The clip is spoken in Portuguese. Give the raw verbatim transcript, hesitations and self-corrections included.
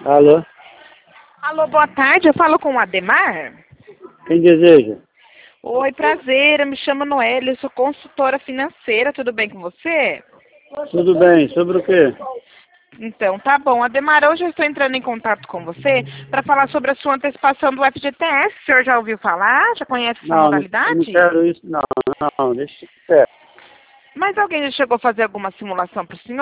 Alô? Alô, boa tarde. Eu falo com o Ademar. Quem deseja? Oi, prazer. Eu me chamo Noelle. Eu sou consultora financeira. Tudo bem com você? Tudo bem. Sobre o quê? Então, tá bom. Ademar, hoje eu estou entrando em contato com você para falar sobre a sua antecipação do F G T S. O senhor já ouviu falar? Já conhece essa Não, não, eu não modalidade? quero isso. Não, não, deixa quieto. Mas alguém já chegou a fazer alguma simulação para o senhor?